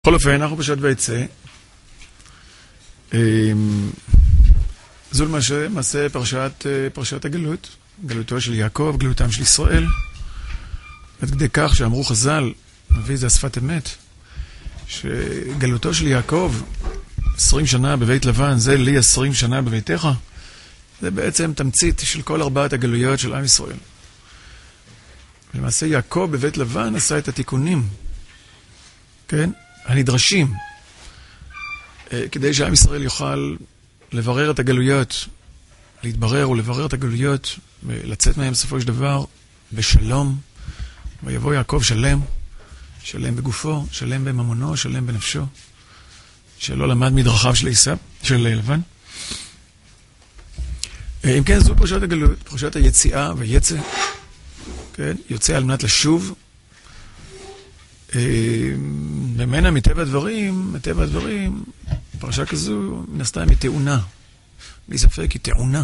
בכל אופן, אנחנו פרשת ויצא. זו למעשה פרשת הגלות, גלותו של יעקב, גלותם של ישראל. עד כדי כך שאמרו חז"ל, מביא זה השפת אמת, שגלותו של יעקב 20 שנה בבית לבן, זה לי 20 שנה בביתך. זה בעצם תמצית של כל 4 הגלויות של עם ישראל. למעשה יעקב בבית לבן עשה את התיקונים, כן? הנדרשים, כדי שעם ישראל יוכל לברר את הגלויות, להתברר ולברר את הגלויות, ולצאת מהם בסופו של דבר בשלום, ויבוא יעקב שלם, שלם בגופו, שלם בממונו, שלם בנפשו, שלא למד מדרכיו של לבן. אם כן, זו פרשת הגלות, פרשת היציאה ויצא, כן? יוצא על מנת לשוב, ממנה מטבע הדברים, פרשה כזו מן הסתם היא טעונה, בלי ספק היא טעונה.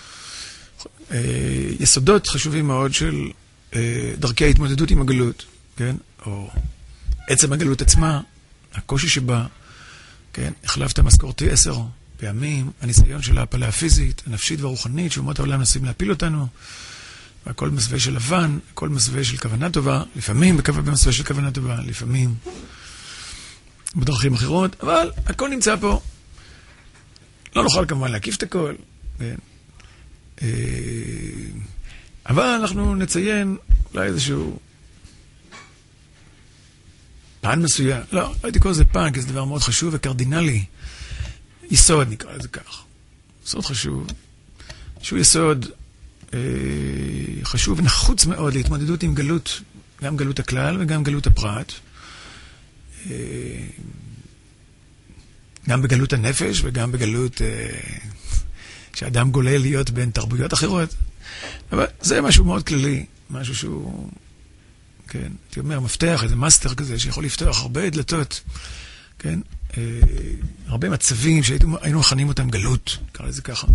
יסודות חשובים מאוד של דרכי ההתמודדות עם הגלות, כן? או עצם הגלות עצמה, הקושי שבה, כן? החלפת משכורתי 10 פעמים, הניסיון של ההפלה הפיזית, הנפשית והרוחנית, שאומות העולם נסים להפיל אותנו, והכל מסווה של לבן, הכל מסווה של כוונה טובה, לפעמים במסווה של כוונה טובה, לפעמים בדרכים אחרות, אבל הכל נמצא פה. לא נוכל כמובן להקיף את הכל, כן? אבל אנחנו נציין אולי איזשהו פן מסוים. לא הייתי קורא לזה פן, כי זה דבר מאוד חשוב וקרדינלי. יסוד נקרא לזה כך. יסוד חשוב. שהוא יסוד חשוב ונחוץ מאוד להתמודדות עם גלות, גם גלות הכלל וגם גלות הפרט. גם בגלות הנפש וגם בגלות שאדם גולל להיות בין תרבויות אחרות. אבל זה משהו מאוד כללי, משהו שהוא, כן, הייתי אומר, מפתח, איזה מאסטר כזה שיכול לפתוח הרבה דלתות, כן, הרבה מצבים שהיינו מכנים אותם גלות, קרא לזה ככה.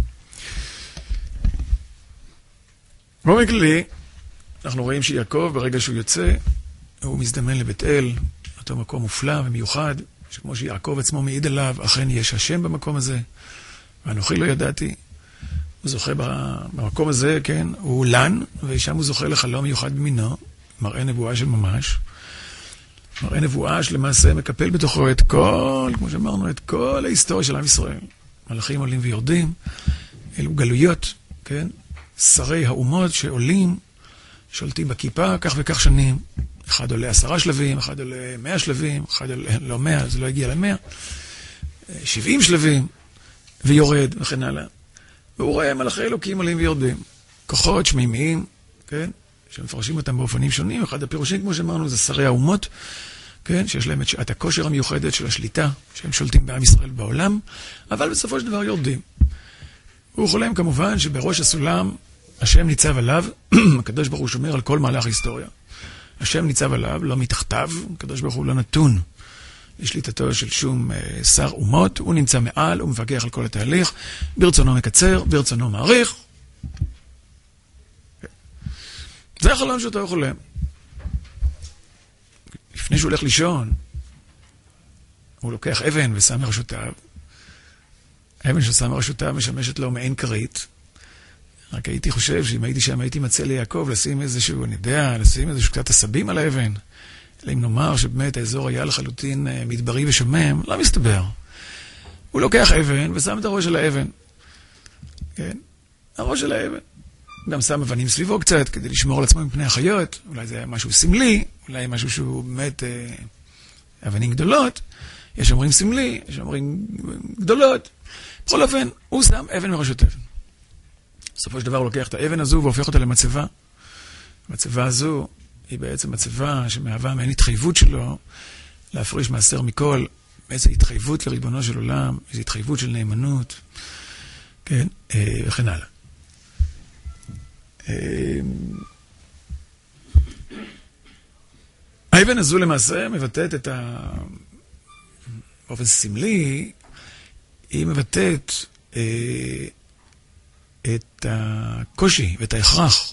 באופן כללי, אנחנו רואים שיעקב, ברגע שהוא יוצא, הוא מזדמן לבית אל, אותו מקום מופלא ומיוחד, שכמו שיעקב עצמו מעיד עליו, אכן יש השם במקום הזה, ואנוכי לא ידעתי. הוא זוכה במקום הזה, כן, הוא לן, ושם הוא זוכה לחלום מיוחד במינו, מראה נבואה של ממש. מראה נבואה שלמעשה מקפל בתוכו את כל, כמו שאמרנו, את כל ההיסטוריה של עם ישראל. מלאכים עולים ויורדים, אלו גלויות, כן, שרי האומות שעולים, שולטים בכיפה כך וכך שנים. אחד עולה 10 שלבים, אחד עולה 100 שלבים, אחד עולה, לא 100, זה לא הגיע ל100, 70 שלבים, ויורד וכן הלאה. והוא רואה מלאכי אלוקים עולים ויורדים. כוחות שמימיים, כן, שמפרשים אותם באופנים שונים. אחד הפירושים, כמו שאמרנו, זה שרי האומות, כן, שיש להם את שעת הכושר המיוחדת של השליטה, שהם שולטים בעם ישראל בעולם, אבל בסופו של דבר יורדים. הוא חולם כמובן שבראש הסולם השם ניצב עליו, הקדוש ברוך הוא שומר על כל מהלך היסטוריה. השם ניצב עליו, לא מתחתיו, הקדוש ברוך הוא לא נתון לשליטתו של שום שר אומות, הוא נמצא מעל, הוא מפקח על כל התהליך, ברצונו מקצר, ברצונו מעריך. זה החלום שאותו הוא חולם. לפני שהוא הולך לישון, הוא לוקח אבן ושם מרשותיו. האבן ששם מרשותיו משמשת לו מעין כרית. רק הייתי חושב שאם הייתי שם, הייתי מציע ליעקב לשים איזשהו, אני יודע, לשים איזשהו קצת עשבים על האבן. אלא אם נאמר שבאמת האזור היה לחלוטין מדברי ושומם, לא מסתבר. הוא לוקח אבן ושם את הראש של האבן. כן? הראש של האבן. גם שם אבנים סביבו קצת, כדי לשמור על עצמו מפני החיות. אולי זה היה משהו סמלי, אולי משהו שהוא באמת אבנים גדולות. יש אומרים סמלי, יש אומרים גדולות. בכל אופן, הוא שם אבן מראשות אבן. בסופו של דבר הוא לוקח את האבן הזו והופך אותה למצבה. המצבה הזו היא בעצם מצבה שמהווה מעין התחייבות שלו להפריש מעשר מכל, איזו התחייבות לריבונו של עולם, איזו התחייבות של נאמנות, כן, וכן הלאה. האבן הזו למעשה מבטאת את באופן סמלי, היא מבטאת את הקושי ואת ההכרח,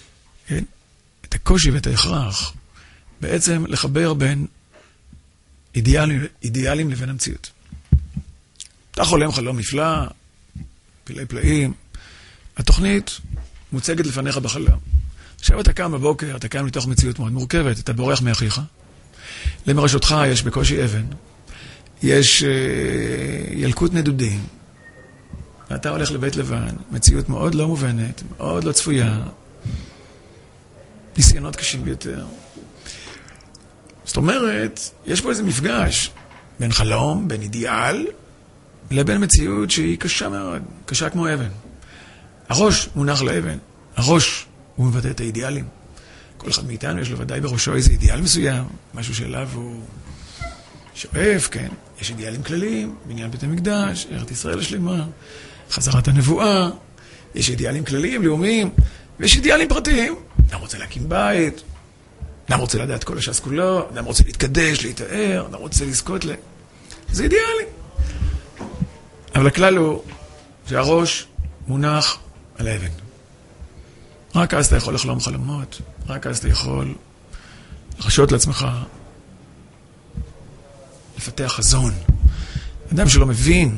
כן? את הקושי ואת ההכרח בעצם לחבר בין אידיאלים לבין המציאות. אתה חולם חלום נפלא, פלאי פלאים, התוכנית מוצגת לפניך בחלום. עכשיו אתה קם בבוקר, אתה קם לתוך מציאות מאוד מורכבת, אתה בורח מאחיך, למרשותך יש בקושי אבן, יש ילקוט נדודים, ואתה הולך לבית לבן, מציאות מאוד לא מובנת, מאוד לא צפויה, ניסיונות קשים ביותר. זאת אומרת, יש פה איזה מפגש בין חלום, בין אידיאל, לבין מציאות שהיא קשה מאוד, קשה כמו אבן. הראש מונח לאבן, הראש הוא מבטא את האידיאלים. כל אחד מאיתנו יש לו ודאי בראשו איזה אידיאל מסוים, משהו שאליו הוא שואף, כן. יש אידיאלים כלליים, בניין בית המקדש, ארץ ישראל השלמה, חזרת הנבואה, יש אידיאלים כלליים, לאומיים, ויש אידיאלים פרטיים. אדם רוצה להקים בית, אדם רוצה לדעת כל הש"ס כולו, אדם רוצה להתקדש, להתאר, אדם רוצה לזכות זה אידיאלי. אבל הכלל הוא שהראש מונח על האבן. רק אז אתה יכול לחלום חלומות, רק אז אתה יכול לחשות לעצמך, לפתח חזון. אדם שלא מבין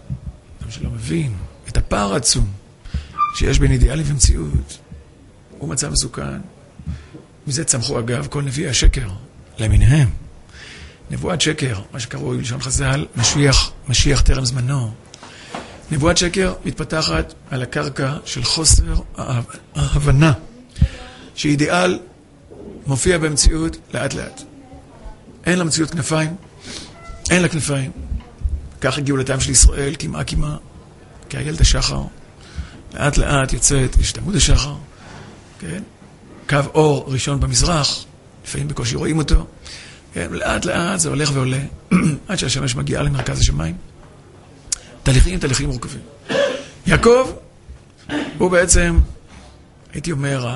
את הפער העצום שיש בין אידיאלי ומציאות, הוא מצב מסוכן. מזה צמחו אגב כל נביאי השקר למיניהם. נבואת שקר, מה שקרוי בלשון חז"ל, משיח טרם זמנו. נבואת שקר מתפתחת על הקרקע של חוסר ההבנה, שאידיאל מופיע במציאות לאט לאט. אין למציאות כנפיים, אין לה כנפיים. כך גאולתם של ישראל, כמעה, כאיילת השחר. לאט לאט יוצאת, יש את עמוד השחר, כן? קו אור ראשון במזרח, לפעמים בקושי רואים אותו. כן? לאט לאט זה הולך ועולה, עד שהשמש מגיעה למרכז השמיים. תהליכים מורכבים. יעקב הוא בעצם, הייתי אומר,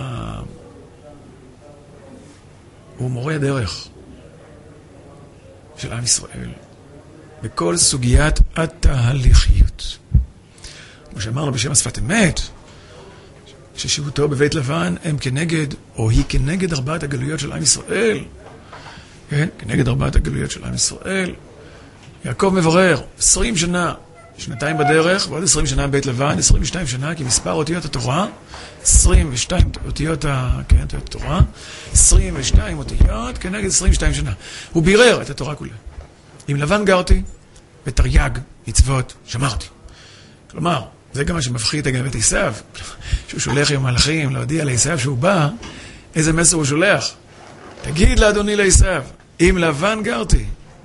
הוא מורה הדרך של עם ישראל בכל סוגיית התהליכיות. כמו שאמרנו בשם השפת אמת, ששהותו בבית לבן הם כנגד, או היא כנגד 4 הגלויות של עם ישראל. כן? כנגד 4 הגלויות של עם ישראל. יעקב מברר 20 שנה, 2 בדרך, ועוד 20 שנה בבית לבן, 22 שנה, כי מספר אותיות התורה, 22 אותיות התורה, 22 אותיות כנגד 22 שנה. הוא בירר את התורה כולה. עם לבן גרתי, בתרי"ג מצוות שמרתי. כלומר, זה גם מה שמפחיד אגב את עשיו, שהוא שולח עם מלאכים להודיע לעשיו שהוא בא, איזה מסר הוא שולח. תגיד לאדוני לעשיו, עם לבן גרתי,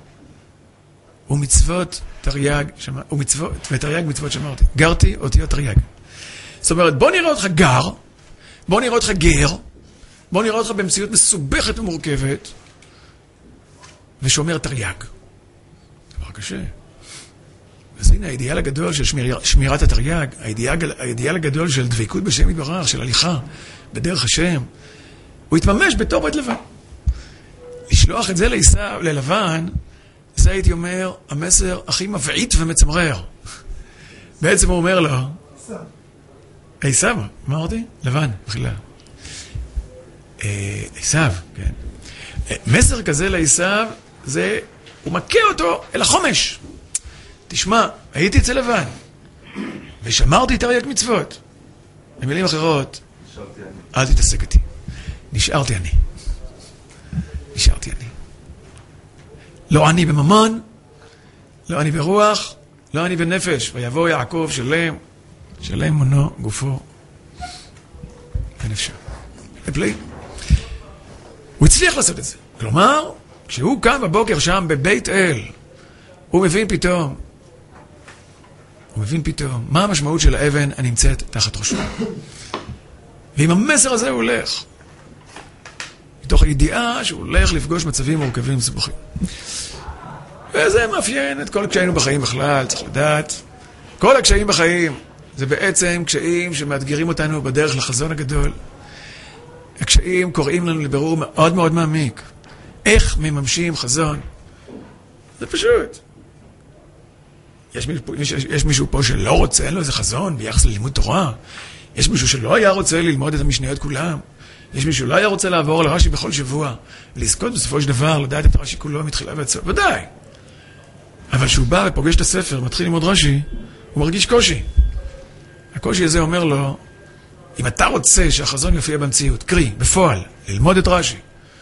ומצוות תרי"ג, ותרי"ג מצוות שמרתי. גרתי אותיות תרי"ג. זאת אומרת, בוא נראה אותך גר, בוא נראה אותך גר, בוא נראה אותך במציאות מסובכת ומורכבת, ושומר תרי"ג. דבר קשה. אז הנה, האידיאל הגדול של שמירת התרי"ג, האידיאל הגדול של דבקות בשם יתברך, של הליכה בדרך השם, הוא התממש בתור בית לבן. לשלוח את זה לעשיו, ללבן, זה הייתי אומר, המסר הכי מבעית ומצמרר. בעצם הוא אומר לו, עשיו, מה אמרתי? לבן, בחילה. עשיו, כן. מסר כזה לעשיו, זה, הוא מכה אותו אל החומש. תשמע, הייתי אצל לבן, ושמרתי תרי"ג מצוות. במילים אחרות, אל תתעסק איתי. נשארתי אני. לא אני בממון, לא אני ברוח, לא אני בנפש. ויבוא יעקב שלם מונו גופו ונפשו. לפלאי. הוא הצליח לעשות את זה. כלומר, כשהוא קם בבוקר שם בבית אל, הוא מבין פתאום מה המשמעות של האבן הנמצאת תחת ראשו. ועם המסר הזה הוא הולך. מתוך הידיעה שהוא הולך לפגוש מצבים מורכבים מסובכים. וזה מאפיין את כל הקשיים בחיים בכלל, צריך לדעת. כל הקשיים בחיים זה בעצם קשיים שמאתגרים אותנו בדרך לחזון הגדול. הקשיים קוראים לנו לבירור מאוד מאוד מעמיק. איך מממשים חזון? זה פשוט. יש מישהו פה שלא רוצה, אין לו איזה חזון ביחס ללימוד תורה. יש מישהו שלא היה רוצה ללמוד את המשניות כולם. יש מישהו לא היה רוצה לעבור לרש"י בכל שבוע, ולזכות בסופו של דבר, לדעת את רש"י כולו מתחילה ועד סוף. ודאי. אבל כשהוא בא ופוגש את הספר, מתחיל ללמוד רש"י, הוא מרגיש קושי. הקושי הזה אומר לו, אם אתה רוצה שהחזון יופיע במציאות, קרי, בפועל, ללמוד את רש"י,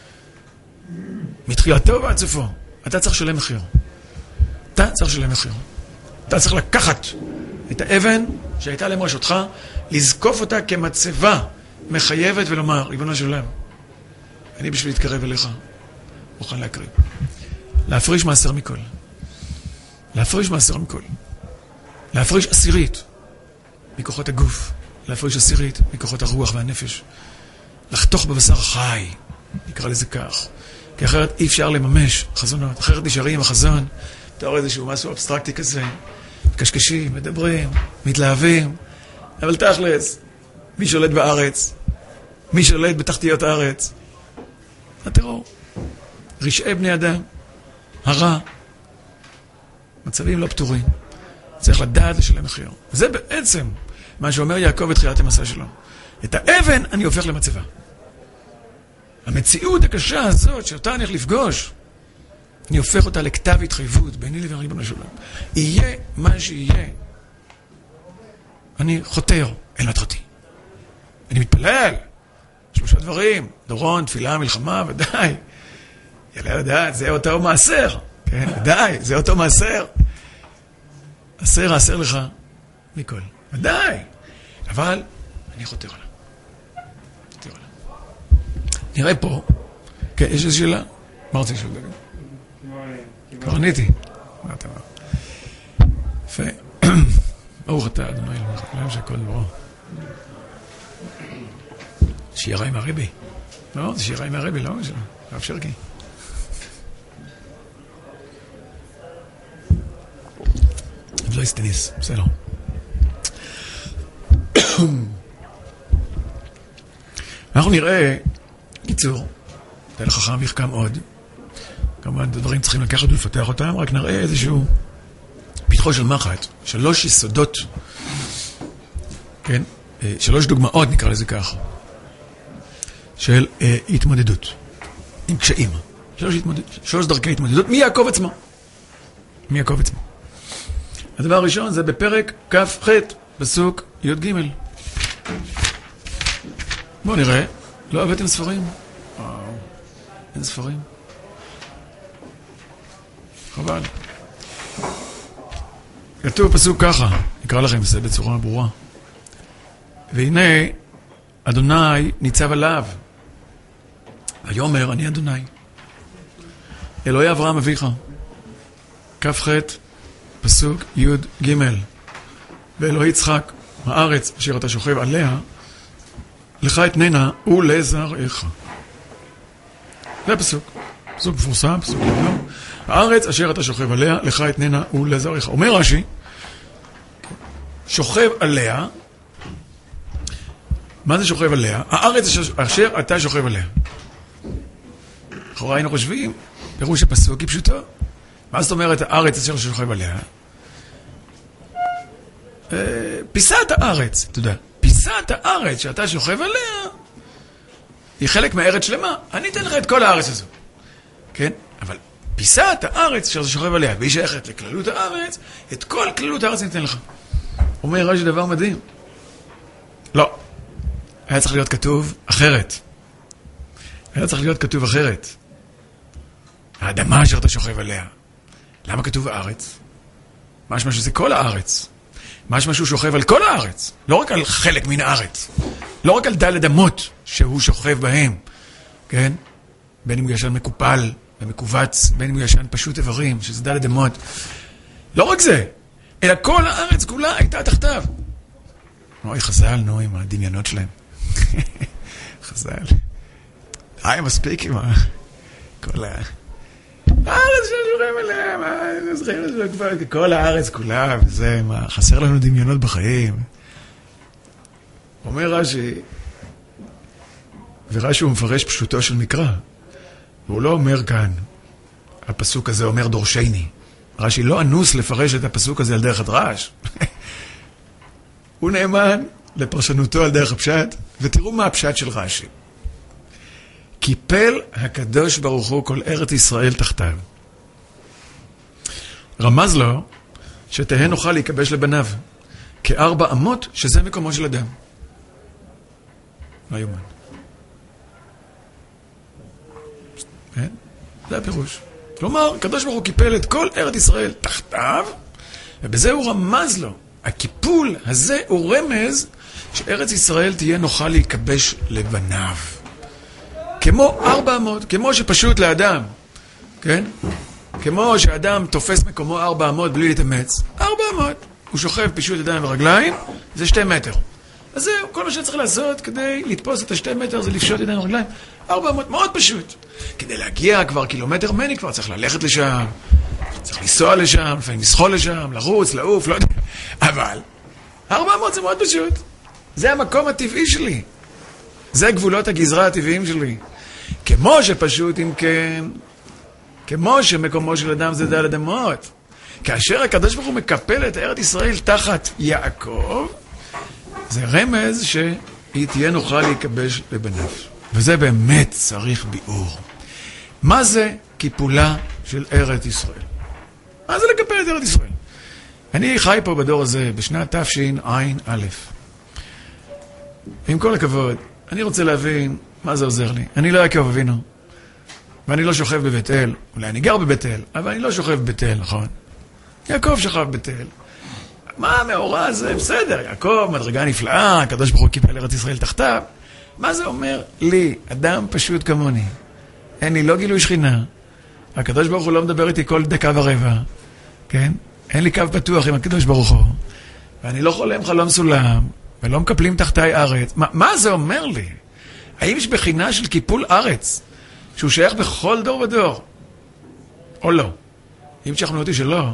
מתחילתו ועד סופו, אתה צריך לשלם מחיר. אתה צריך לשלם מחיר. אתה צריך לקחת את האבן שהייתה למרשותך, לזקוף אותה כמצבה מחייבת ולומר, ריבונו של עולם, אני בשביל להתקרב אליך, מוכן להקריב. להפריש מעשר מכל. להפריש מעשר מכל. להפריש עשירית מכוחות הגוף. להפריש עשירית מכוחות הרוח והנפש. לחתוך בבשר חי, נקרא לזה כך. כי אחרת אי אפשר לממש חזונות. אחרת נשארים עם החזון, תאור איזשהו משהו אבסטרקטי כזה. קשקשים, מדברים, מתלהבים. אבל תכלס, מי שולט בארץ? מי שולט בתחתיות הארץ? הטרור. רשעי בני אדם. הרע. מצבים לא פתורים. צריך לדעת לשלם מחיר. זה בעצם מה שאומר יעקב בתחילת המסע שלו. את האבן אני הופך למצבה. המציאות הקשה הזאת שאותה אני הולך לפגוש, אני הופך אותה לכתב התחייבות ביני לבין ריבונו של עולם. יהיה מה שיהיה. אני חותר אל מטרתי. אני מתפלל. 3 דברים, דורון, תפילה, מלחמה, ודאי. יאללה לדעת, זה אותו מעשר. כן, ודאי, זה אותו מעשר. עשר לך מכל. ודאי. אבל אני חותר עליו. נראה פה. כן, יש איזו שאלה? מה רוצה לשאול דגל? כבר עניתי. מה אתה אומר? יפה. ברוך אתה, אדוני, להם שהכל דברו. שירה עם הרבי. לא, זה שירה עם הרבי, לא? רב שרקי. לא הסתניס, בסדר. אנחנו נראה, קיצור, תהיה לחכם ויחכם עוד. כמובן, דברים צריכים לקחת ולפתח אותם, רק נראה איזשהו פתחו של מחט, 3 יסודות, כן? 3 דוגמאות, נקרא לזה כך, של התמודדות עם קשיים. 3 דרכי התמודדות מיעקב עצמו. מיעקב עצמו. הדבר הראשון זה בפרק כ"ח, פסוק י"ג. בואו נראה. לא הבאתם ספרים? וואו, אין ספרים. חבל. כתוב פסוק ככה, נקרא לכם זה בצורה ברורה. והנה, אדוני ניצב עליו. ויאמר, אני אדוני. אלוהי אברהם אביך. כ"ח, פסוק י"ג. ואלוהי יצחק, הארץ אשר אתה שוכב עליה, לך אתננה ולזרעך. זה הפסוק. פסוק מפורסם, פסוק דבר. הארץ אשר אתה שוכב עליה, לך אתננה ולזרעך. אומר רש"י, שוכב עליה, מה זה שוכב עליה? הארץ אשר אתה שוכב עליה. לכאורה היינו חושבים, פירוש הפסוק היא פשוטו. מה זאת אומרת הארץ אשר שוכב עליה? פיסת הארץ, אתה יודע. פיסת הארץ שאתה שוכב עליה היא חלק מהארץ שלמה. אני אתן לך את כל הארץ הזו. כן? אבל פיסת הארץ שאתה שוכב עליה, והיא שייכת לכללות הארץ, את כל כללות הארץ אני אתן לך. אומר רש"י דבר מדהים. לא. היה צריך להיות כתוב אחרת. היה צריך להיות כתוב אחרת. האדמה אשר אתה שוכב עליה. למה כתוב הארץ? משמע שזה כל הארץ. משמע שהוא שוכב על כל הארץ. לא רק על חלק מן הארץ. לא רק על ד' אמות שהוא שוכב בהם. כן? בין אם הוא ישן מקופל ומקובץ, בין אם הוא ישן פשוט איברים, שזה ד' אמות. לא רק זה, אלא כל הארץ כולה הייתה תחתיו. אוי, חז"ל, נו, עם הדמיונות שלהם. חז"ל. מספיק עם כל הארץ ששוכב עליה, כל הארץ כולה, וזה, מה, חסר לנו דמיונות בחיים. אומר רש"י, ורש"י הוא מפרש פשוטו של מקרא, והוא לא אומר כאן, הפסוק הזה אומר דורשני. רש"י לא אנוס לפרש את הפסוק הזה על דרך הדרש. הוא נאמן לפרשנותו על דרך הפשט, ותראו מה הפשט של רש"י. קיפל הקדוש ברוך הוא כל ארץ ישראל תחתיו. רמז לו שתהא נוכל להיכבש לבניו, כ4 אמות שזה מקומו של אדם. לא יומן. כן? זה הפירוש. כלומר, הקדוש ברוך הוא קיפל את כל ארץ ישראל תחתיו, ובזה הוא רמז לו. הקיפול הזה הוא רמז שארץ ישראל תהיה נוכל להיכבש לבניו. כמו 400, כמו שפשוט לאדם, כן? כמו שאדם תופס מקומו 400 בלי להתאמץ. 400. הוא שוכב פשוט ידיים ורגליים, זה 2 מטר. אז זהו, כל מה שצריך לעשות כדי לתפוס את ה2 מטר זה לפשוט ידיים ורגליים. 400, מאוד פשוט. כדי להגיע כבר קילומטר מני, כבר צריך ללכת לשם, צריך לנסוע לשם, לפעמים לסחול לשם, לרוץ, לעוף, לא יודע. אבל 400 זה מאוד פשוט. זה המקום הטבעי שלי. זה גבולות הגזרה הטבעיים שלי. כמו שפשוט, אם כן, כמו שמקומו של אדם זה דל אדמות. כאשר הקדוש ברוך הוא מקפל את ארץ ישראל תחת יעקב, זה רמז שהיא תהיה נוכל להיכבש לבניו. וזה באמת צריך ביאור. מה זה קיפולה של ארץ ישראל? מה זה לקפל את ארץ ישראל? אני חי פה בדור הזה בשנת תשע"א. עם כל הכבוד, אני רוצה להבין מה זה עוזר לי. אני לא יעקב אבינו, ואני לא שוכב בבית אל. אולי אני גר בבית אל, אבל אני לא שוכב בבית אל, נכון? יעקב שכב בבית אל. מה המאורע הזה? בסדר, יעקב, מדרגה נפלאה, הקדוש ברוך הוא קיפל ארץ ישראל תחתיו. מה זה אומר לי, אדם פשוט כמוני? אין לי לא גילוי שכינה. הקדוש ברוך הוא לא מדבר איתי כל 1.15 דקות, כן? אין לי קו פתוח עם הקדוש ברוך הוא. ואני לא חולם חלום סולם, ולא מקפלים תחתיי ארץ. מה זה אומר לי? האם יש בחינה של קיפול ארץ, שהוא שייך בכל דור ודור? או לא? אם תשכנעו אותי שלא,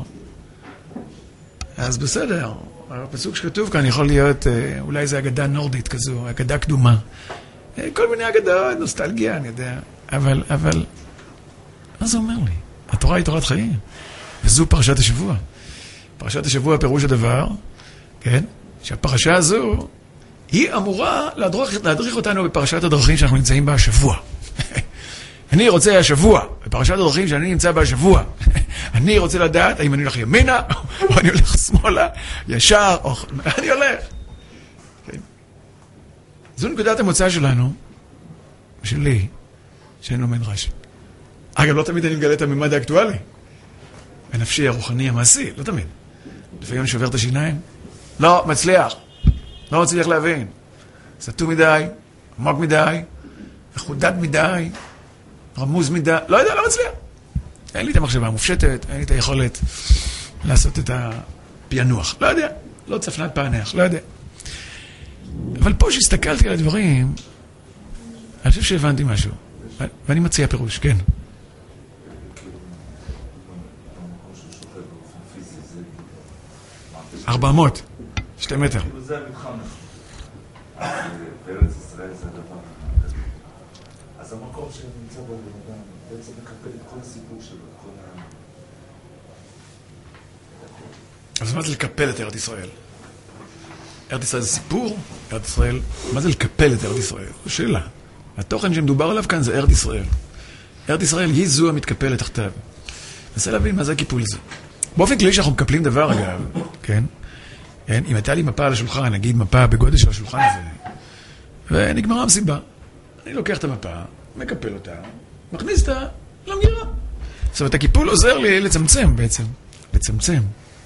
אז בסדר. הפסוק שכתוב כאן יכול להיות, אולי זה אגדה נורדית כזו, אגדה קדומה. כל מיני אגדות, נוסטלגיה, אני יודע. אבל, מה זה אומר לי? התורה היא תורת חיים. וזו פרשת השבוע. פרשת השבוע פירוש הדבר, כן? שהפרשה הזו, היא אמורה להדריך אותנו בפרשת הדרכים שאנחנו נמצאים בה השבוע. אני רוצה השבוע, בפרשת הדרכים שאני נמצא בה השבוע. אני רוצה לדעת האם אני הולך ימינה, או אני הולך שמאלה, ישר, או אני הולך. כן. זו נקודת המוצא שלנו, שלי, שאני לומד רש"י. אגב, לא תמיד אני מגלה את הממד האקטואלי. הנפשי, הרוחני, המעשי, לא תמיד. לפעמים אני שובר את השיניים. לא, מצליח. לא מצליח להבין. סתום מדי, עמוק מדי, מחודד מדי, רמוז מדי, לא יודע, לא מצליח. אין לי את המחשבה המופשטת, אין לי את היכולת לעשות את הפענוח. לא יודע, לא צפנת פענח, לא יודע. אבל פה שהסתכלתי על הדברים, אני חושב שהבנתי משהו. ואני מציע פירוש, כן. 400, 2 מטר. זה המתחם. בארץ ישראל זה הדבר. אז המקום שנמצא בו בן אדם, בעצם מקפל את כל הסיפור שלו, את כל ה... אז מה זה לקפל את ארץ ישראל? ארץ ישראל זה סיפור? ארץ ישראל, מה זה לקפל את ארץ ישראל? זו שאלה. התוכן שמדובר עליו כאן זה ארץ ישראל. ארץ ישראל היא זו המתקפלת תחתיו. ננסה להבין מה זה הקיפול הזה. באופן כללי שאנחנו מקפלים דבר, אגב, כן? אם הייתה לי מפה על השולחן, נגיד מפה בגודל של השולחן הזה, ונגמרה המסיבה. אני לוקח את המפה, מקפל אותה, מכניס אותה למגירה. זאת אומרת, הקיפול עוזר לי לצמצם בעצם. לצמצם.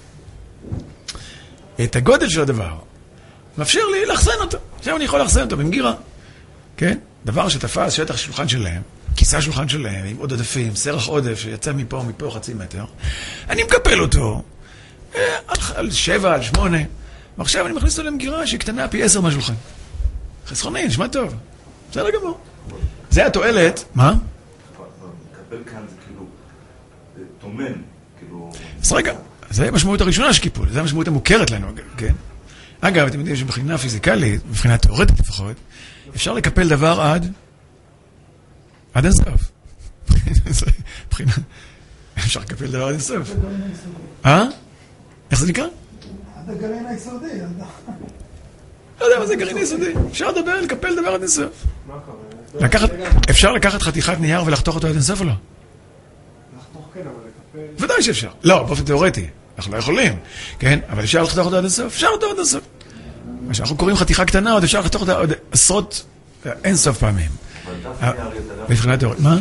את הגודל של הדבר. מאפשר לי לחסן אותו. עכשיו אני יכול לחסן אותו במגירה. כן? דבר שתפס שטח שולחן שלהם, כיסה שולחן שלהם, עם עוד עודפים, סרח עודף שיצא מפה חצי מטר. אני מקפל אותו על 7, על 8, ועכשיו אני מכניס אותו למגירה שהיא קטנה פי 10 מהשולחן. חסכוני, נשמע טוב. בסדר גמור. זה התועלת. מה? מקפל כאן זה כאילו תומן, כאילו... אז רגע, זה המשמעות הראשונה של קיפול, זה המשמעות המוכרת לנו, כן? אגב, אתם יודעים שבחינה פיזיקלית, מבחינה תיאורטית לפחות, אפשר לקפל דבר עד אינסוף. מבחינה... אפשר לקפל דבר עד אינסוף. איך זה נקרא? עד הגרעין היסודי. לא יודע מה זה גרעין היסודי. אפשר לדבר, לקפל דבר עד אינסוף. מה קורה? אפשר לקחת חתיכת נייר ולחתוך אותו עד אינסוף או לא? לחתוך כן, אבל לקפל... ודאי שאפשר. לא, באופן תיאורטי. אנחנו לא יכולים, כן? אבל אפשר לחתוך אותו עד אינסוף? אפשר לחתוך עד אינסוף. מה שאנחנו קוראים חתיכה קטנה, עוד אפשר לחתוך אותה עוד עשרות, אינסוף פעמים. מבחינת תיאורטית. מה?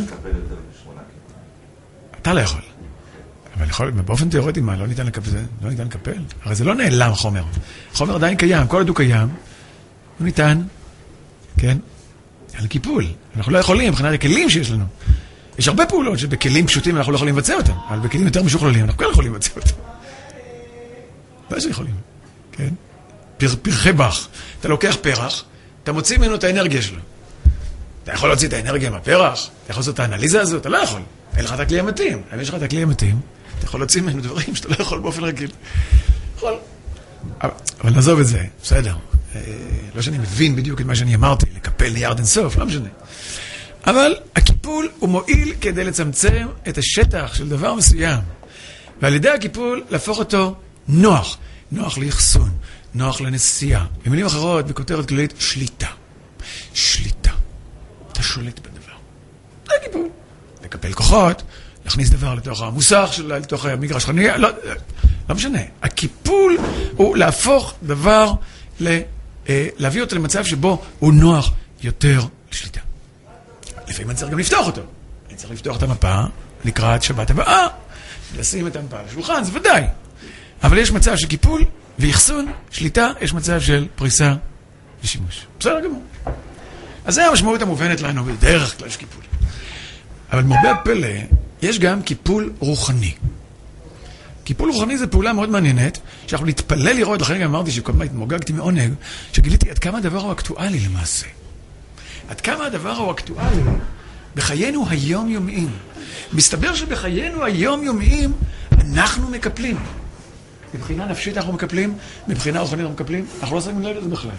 אתה לא יכול. אבל יכול, באופן תיאורטי, מה, לא ניתן לקפל? הרי זה לא נעלם חומר. חומר עדיין קיים, כל עוד הוא קיים, הוא ניתן, כן? על קיפול. אנחנו לא יכולים, מבחינת הכלים שיש לנו. יש הרבה פעולות שבכלים פשוטים אנחנו לא יכולים לבצע אותם, אבל בכלים יותר משוכללים אנחנו כן יכולים לבצע אותם. לא שיכולים, כן? פרחי בח. אתה לוקח פרח, אתה מוציא ממנו את האנרגיה שלו. אתה יכול להוציא את האנרגיה מהפרח? אתה יכול לעשות את האנליזה הזאת? אתה לא יכול. אין לך את הכלי המתאים. אם יש לך את הכלי המתאים, אתה יכול להוציא ממנו דברים שאתה לא יכול באופן רגיל. יכול. אבל נעזוב את זה, בסדר. לא שאני מבין בדיוק את מה שאני אמרתי, לקפל נייר עד אינסוף, לא משנה. אבל הקיפול הוא מועיל כדי לצמצם את השטח של דבר מסוים. ועל ידי הקיפול להפוך אותו נוח. נוח לאחסון, נוח לנסיעה. במילים אחרות, בכותרת כללית, שליטה. שליטה. אתה שולט בדבר. זה הקיפול. לקפל כוחות, להכניס דבר לתוך המוסך שלה, לתוך המגרש חניה, לא משנה. הקיפול הוא להפוך דבר, להביא אותו למצב שבו הוא נוח יותר לשליטה. לפעמים אני צריך גם לפתוח אותו. אני צריך לפתוח את המפה לקראת שבת הבאה, לשים את המפה על השולחן, זה ודאי. אבל יש מצב של קיפול ואחסון, שליטה, יש מצב של פריסה ושימוש. בסדר גמור. אז זה המשמעות המובנת לנו בדרך כלל של קיפול. אבל מרבה הפלא, יש גם קיפול רוחני. קיפול רוחני זה פעולה מאוד מעניינת, שאנחנו נתפלל לראות, לכן גם אמרתי שכל מה התמוגגתי מעונג, שגיליתי עד כמה הדבר הוא אקטואלי למעשה. עד כמה הדבר הוא אקטואלי בחיינו היומיומיים. מסתבר שבחיינו היומיומיים אנחנו מקפלים. מבחינה נפשית אנחנו מקפלים, מבחינה רוחנית אנחנו מקפלים, אנחנו לא שמים לב לזה בכלל.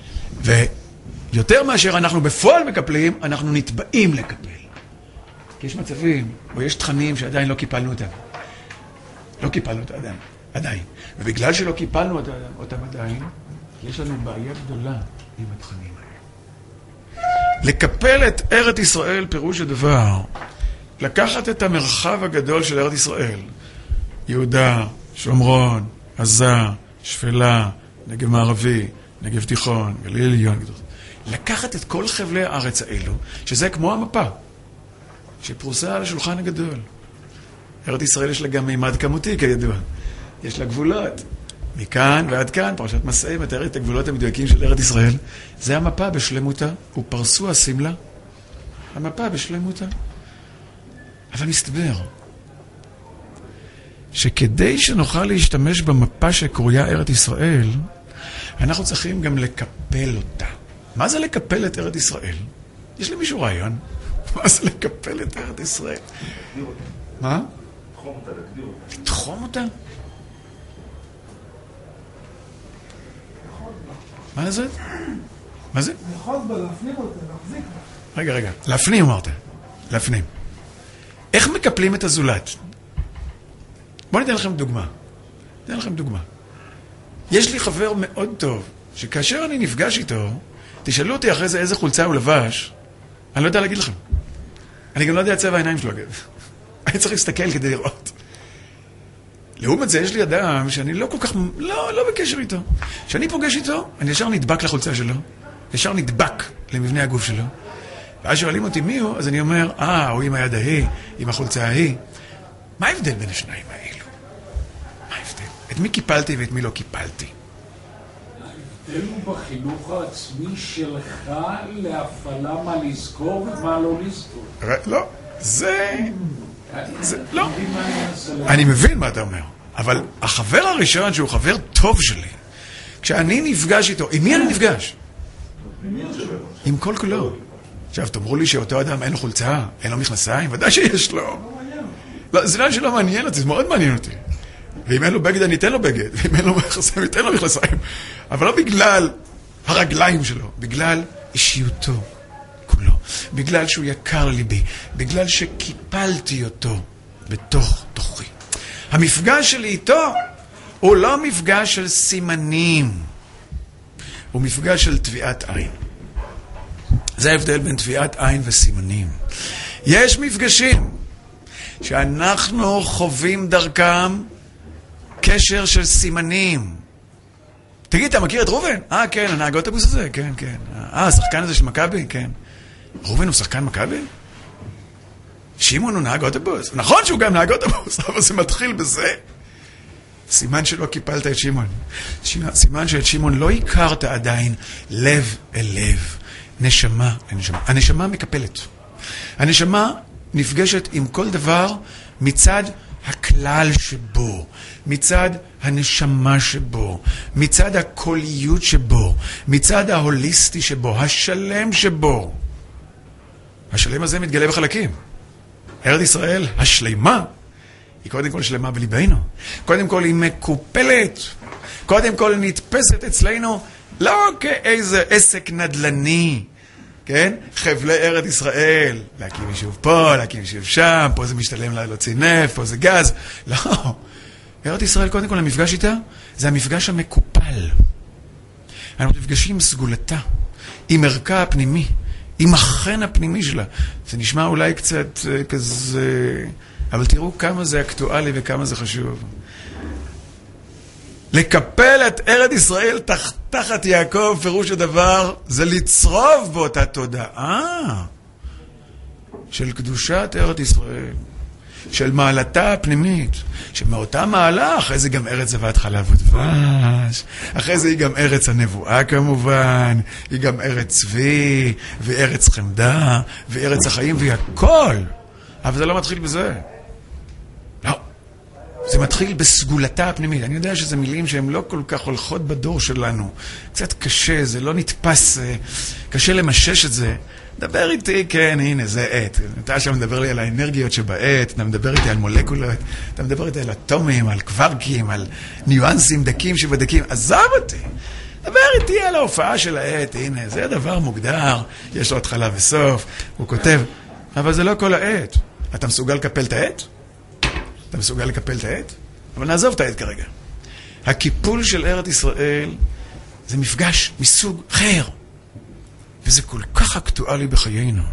ויותר מאשר אנחנו בפועל מקפלים, אנחנו נתבעים לקפל. כי יש מצבים, או יש תכנים שעדיין לא קיפלנו אותם. לא קיפלנו אותם עדיין. ובגלל שלא קיפלנו אותם עדיין, יש לנו בעיה גדולה עם התכנים האלה. לקפל את ארץ ישראל פירוש הדבר, לקחת את המרחב הגדול של ארץ ישראל, יהודה, שומרון, עזה, שפלה, נגב מערבי, נגב תיכון, גליל עליון, לקחת את כל חבלי הארץ האלו, שזה כמו המפה, שפרוסה על השולחן הגדול. ארץ ישראל יש לה גם מימד כמותי כידוע. יש לה גבולות. מכאן ועד כאן, פרשת מסעי מתאר את הגבולות המדויקים של ארץ ישראל. זה המפה בשלמותה, ופרסו הסמלה. המפה בשלמותה. אבל מסתבר שכדי שנוכל להשתמש במפה שקרויה ארץ ישראל, אנחנו צריכים גם לקפל אותה. מה זה לקפל את ארץ ישראל? יש למישהו רעיון? מה זה לקפל את ארץ ישראל? מה? לתחום אותה, להגדיר אותה. לתחום אותה? מה זה? מה זה? לאחוז בה, להפנים אותה, להחזיק בה. רגע. להפנים אמרת. להפנים. איך מקפלים את הזולת? בואו ניתן לכם דוגמה. יש לי חבר מאוד טוב, שכאשר אני נפגש איתו, תשאלו אותי אחרי זה איזה חולצה הוא לבש, אני לא יודע להגיד לכם. אני גם לא יודע צבע העיניים שלו, אגב. אני צריך להסתכל כדי לראות. לעומת זה, יש לי אדם שאני לא כל כך, לא בקשר איתו. כשאני פוגש איתו, אני ישר נדבק לחולצה שלו, ישר נדבק למבנה הגוף שלו. ואז שואלים אותי מי הוא, אז אני אומר, הוא עם היד ההיא, עם החולצה ההיא. מה ההבדל בין השניים האלו? מה ההבדל? את מי קיפלתי ואת מי לא קיפלתי? ההבדל הוא בחינוך העצמי שלך להפעלה מה לזכור ומה לא לזכור. לא, זה לא. אני מבין מה אתה אומר, אבל החבר הראשון שהוא חבר טוב שלי, כשאני נפגש איתו, עם מי אני נפגש? עם כל כולו. עכשיו, תאמרו לי שאותו אדם אין לו חולצה, אין לו מכנסיים, ודאי שיש לו. לא, זה לא שלא מעניין אותי, זה מאוד מעניין אותי. ואם אין לו בגד, אני אתן לו בגד, ואם אין לו מכנסיים, אני אתן לו מכנסיים. אבל לא בגלל הרגליים שלו, בגלל אישיותו כולו, בגלל שהוא יקר ליבי, בגלל שקיפלתי אותו בתוך תוכי. המפגש שלי איתו הוא לא מפגש של סימנים, הוא מפגש של טביעת עין. זה ההבדל בין טביעת עין וסימנים. יש מפגשים שאנחנו חווים דרכם קשר של סימנים. תגיד, אתה מכיר את רובן? כן, הנהג אוטובוס הזה? כן, כן. השחקן הזה של מכבי? כן. רובן הוא שחקן מכבי? שמעון הוא נהג אוטובוס? נכון שהוא גם נהג אוטובוס, אבל זה מתחיל בזה. סימן שלא קיפלת את שמעון. סימן שאת שמעון לא הכרת עדיין לב אל לב, נשמה אל נשמה. הנשמה מקפלת. הנשמה נפגשת עם כל דבר מצד הכלל שבו, מצד הנשמה שבו, מצד הקוליות שבו, מצד ההוליסטי שבו, השלם שבו. השלם הזה מתגלה בחלקים. ארץ ישראל השלמה היא קודם כל שלמה בליבנו. קודם כל היא מקופלת. קודם כל נתפסת אצלנו לא כאיזה עסק נדלני, כן? חבלי ארץ ישראל, להקים יישוב פה, להקים יישוב שם, פה זה משתלם להוציא נפט, פה זה גז. לא. ארץ ישראל, קודם כל, המפגש איתה, זה המפגש המקופל. אנחנו נפגשים עם סגולתה, עם ערכה הפנימי, עם החן הפנימי שלה. זה נשמע אולי קצת כזה, אבל תראו כמה זה אקטואלי וכמה זה חשוב. לקפל את ארץ ישראל תחת יעקב, פירוש הדבר, זה לצרוב באותה תודעה של קדושת ארץ ישראל, של מעלתה הפנימית, שמאותה מעלה, אחרי זה גם ארץ זבת חלב ודבש, אחרי זה היא גם ארץ הנבואה כמובן, היא גם ארץ צבי, וארץ חמדה, וארץ החיים, והיא הכל. אבל זה לא מתחיל בזה. לא. זה מתחיל בסגולתה הפנימית. אני יודע שזה מילים שהן לא כל כך הולכות בדור שלנו. קצת קשה, זה לא נתפס, קשה למשש את זה. דבר איתי, כן, הנה, זה עת. אתה שם מדבר לי על האנרגיות שבעת, אתה מדבר איתי על מולקולות, אתה מדבר איתי על אטומים, על קווארקים, על ניואנסים דקים שבדקים. עזב אותי. דבר איתי על ההופעה של העת, הנה, זה דבר מוגדר, יש לו התחלה וסוף, הוא כותב, אבל זה לא כל העת. אתה מסוגל לקפל את העת? אתה מסוגל לקפל את העת? אבל נעזוב את העת כרגע. הקיפול של ארץ ישראל זה מפגש מסוג אחר. וזה כל כך אקטואלי בחיינו.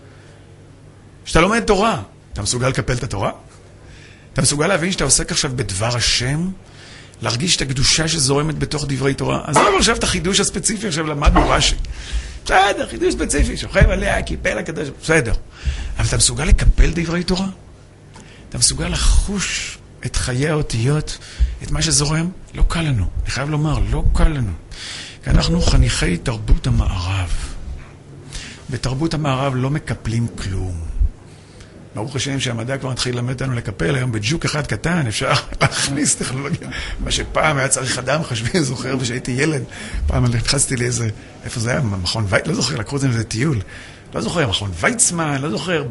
כשאתה לומד תורה, אתה מסוגל לקפל את התורה? אתה מסוגל להבין שאתה עוסק עכשיו בדבר השם? להרגיש את הקדושה שזורמת בתוך דברי תורה? אז לא עכשיו את החידוש הספציפי, עכשיו למדנו רש"י. בסדר, חידוש ספציפי, שוכב עליה, קיפל הקדוש, בסדר. אבל אתה מסוגל לקפל דברי תורה? אתה מסוגל לחוש את חיי האותיות, את מה שזורם? לא קל לנו. אני חייב לומר, לא קל לנו. כי אנחנו חניכי תרבות המערב. בתרבות המערב לא מקפלים כלום. ברוך השם שהמדע כבר מתחיל ללמד אותנו לקפל. היום בג'וק אחד קטן אפשר להכניס טכנולוגיה. מה שפעם היה צריך אדם חשבי, זוכר, ושהייתי ילד. פעם נכנסתי לאיזה, איפה זה היה? מכון וייץ, לא זוכר, לקחו את זה טיול. לא זוכר, מכון ויצמן, לא זוכר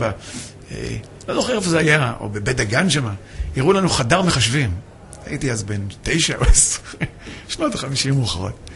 איפה זה היה, או בבית דגן שמה. הראו לנו חדר מחשבים. הייתי אז בן 9 או 10, שנות ה-50 מאוחרות.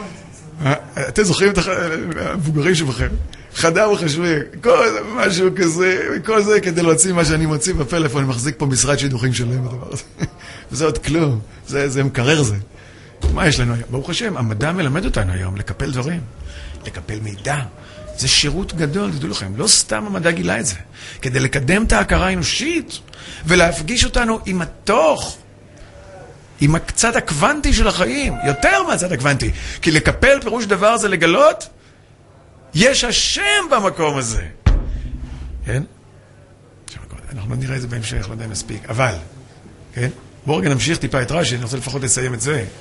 אתם זוכרים את המבוגרים שבכם? חדר מחשבים, משהו כזה, כל זה כדי להוציא מה שאני מוציא בפלאפון, אני מחזיק פה משרד שידוכים שלהם בדבר הזה. וזה עוד כלום, זה מקרר זה. מה יש לנו היום? ברוך השם, המדע מלמד אותנו היום לקפל דברים, לקפל מידע. זה שירות גדול, תדעו לכם, לא סתם המדע גילה את זה. כדי לקדם את ההכרה האנושית ולהפגיש אותנו עם התוך, עם הצד הקוונטי של החיים, יותר מהצד הקוונטי. כי לקפל פירוש דבר זה לגלות, יש השם במקום הזה. כן? אנחנו נראה את זה בהמשך, לא יודע אם מספיק. אבל, כן? בואו רגע נמשיך טיפה את רש"י, אני רוצה לפחות לסיים את זה.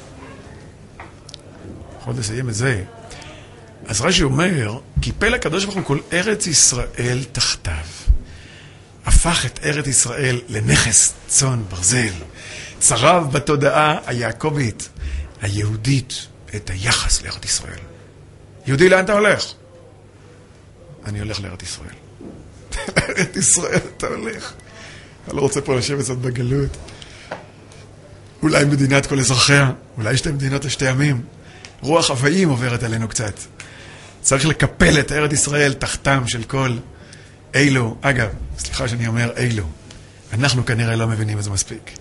אז רש"י אומר, קיפל הקדוש ברוך הוא כל ארץ ישראל תחתיו. הפך את ארץ ישראל לנכס צאן ברזל. צרב בתודעה היעקבית, היהודית, את היחס לארץ ישראל. יהודי, לאן אתה הולך? אני הולך לארץ ישראל. לארץ ישראל אתה הולך. אני לא רוצה פה לשבת קצת בגלות. אולי מדינת כל אזרחיה, אולי שתי מדינות לשתי עמים. רוח הוויים עוברת עלינו קצת. צריך לקפל את ארץ ישראל תחתם של כל אילו. אגב, סליחה שאני אומר אילו. אנחנו כנראה לא מבינים את זה מספיק.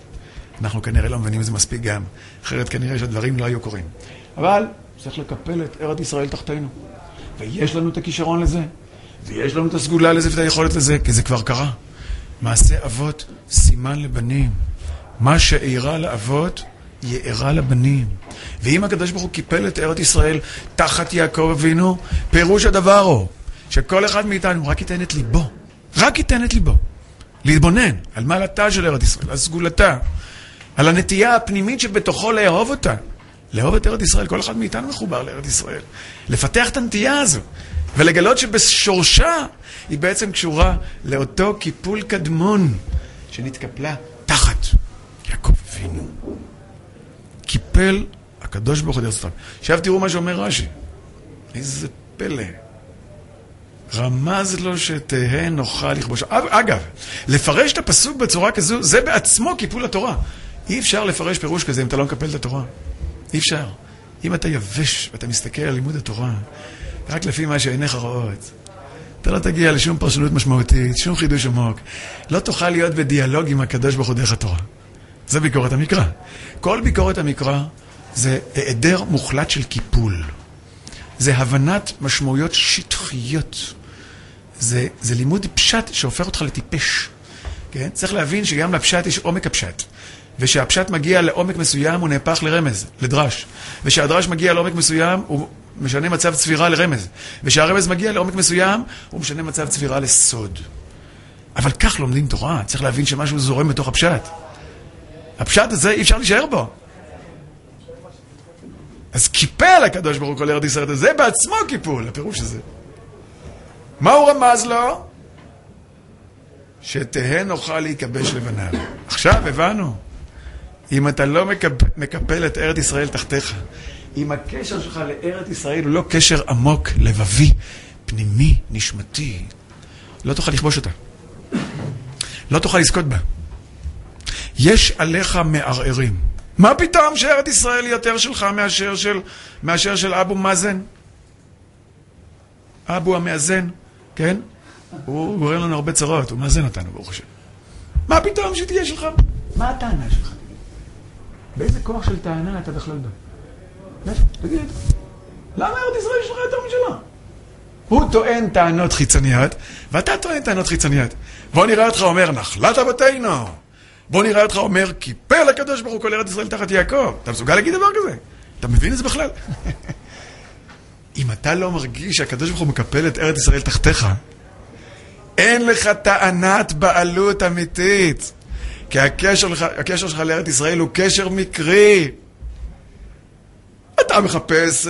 גם. אחרת כנראה שהדברים לא היו קורים. אבל צריך לקפל את ארץ ישראל תחתנו. ויש לנו את הכישרון לזה, ויש לנו את הסגולה לזה ואת היכולת לזה, כי זה כבר קרה. מעשה אבות סימן לבנים. מה שאירה לאבות יארה לבנים. ואם הקדוש ברוך הוא קיפל את ארץ ישראל תחת יעקב אבינו, פירוש הדבר הוא שכל אחד מאיתנו רק ייתן את ליבו, רק ייתן את ליבו להתבונן על מעלתה של ארץ ישראל, על סגולתה, על הנטייה הפנימית שבתוכו לאהוב אותה, לאהוב את ארץ ישראל. כל אחד מאיתנו מחובר לארץ ישראל, לפתח את הנטייה הזו ולגלות שבשורשה היא בעצם קשורה לאותו קיפול קדמון שנתקפלה תחת יעקב אבינו. קיפל הקדוש ברוך הוא ארץ ישראל. עכשיו תראו מה שאומר רש"י, איזה פלא. רמז לו שתהא נוחה לכבוש. אגב, לפרש את הפסוק בצורה כזו, זה בעצמו קיפול התורה. אי אפשר לפרש פירוש כזה אם אתה לא מקפל את התורה. אי אפשר. אם אתה יבש ואתה מסתכל על לימוד התורה, רק לפי מה שעיניך רואות, אתה לא תגיע לשום פרשנות משמעותית, שום חידוש עמוק. לא תוכל להיות בדיאלוג עם הקדוש ברוך הוא דרך התורה. זה ביקורת המקרא. כל ביקורת המקרא זה היעדר מוחלט של קיפול. זה הבנת משמעויות שטחיות. זה לימוד פשט שהופך אותך לטיפש. כן? צריך להבין שגם לפשט יש עומק הפשט. ושהפשט מגיע לעומק מסוים הוא נהפך לרמז, לדרש. ושהדרש מגיע לעומק מסוים הוא משנה מצב צבירה לרמז. ושהרמז מגיע לעומק מסוים הוא משנה מצב צבירה לסוד. אבל כך לומדים תורה. צריך להבין שמשהו זורם בתוך הפשט. הפשט הזה אי אפשר להישאר בו. אז קיפל הקדוש ברוך הוא כל ארץ ישראל, זה בעצמו קיפול, הפירוש הזה. מה הוא רמז לו? שתהא נוחה להיקבש לבניו. עכשיו הבנו. אם אתה לא מקפל את ארץ ישראל תחתיך, אם הקשר שלך לארץ ישראל הוא לא קשר עמוק, לבבי, פנימי, נשמתי, לא תוכל לכבוש אותה. לא תוכל לזכות בה. יש עליך מערערים. מה פתאום שארץ ישראל היא יותר שלך מאשר של אבו מאזן? אבו המאזן, כן? הוא גורם לנו הרבה צרות, הוא מאזן אותנו, ברוך השם. מה פתאום שתהיה שלך? מה הטענה שלך? באיזה כוח של טענה אתה בכלל בא? תגיד, למה ארץ ישראל שלך יותר משלה? הוא טוען טענות חיצוניות, ואתה טוען טענות חיצוניות. בוא נראה אותך אומר, נחלת אבותינו. בוא נראה אותך אומר, קיפל הקדוש ברוך הוא כל ארץ ישראל תחת יעקב. אתה מסוגל להגיד דבר כזה? אתה מבין את זה בכלל? אם אתה לא מרגיש שהקדוש ברוך הוא מקפל את ארץ ישראל תחתיך, אין לך טענת בעלות אמיתית. כי הקשר שלך לארץ ישראל הוא קשר מקרי. אתה מחפש